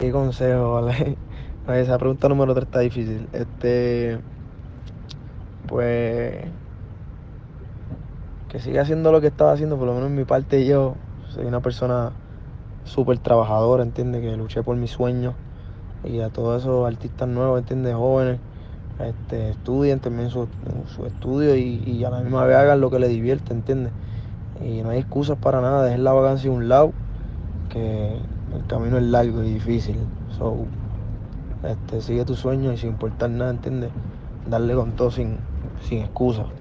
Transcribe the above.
¿Qué consejo, vale? Ay, esa pregunta número 3 está difícil. Pues, que siga haciendo lo que estaba haciendo, por lo menos en mi parte yo soy una persona súper trabajadora, ¿entiendes? Que luché por mis sueños y a todos esos artistas nuevos, ¿entiendes? Jóvenes, estudien también su estudio y a la misma vez hagan lo que les divierte, ¿entiendes? Y no hay excusas para nada, dejen la vacancia a un lado, que el camino es largo y difícil. So, sigue tu sueño y sin importar nada, ¿entiendes? Darle con todo sin excusa.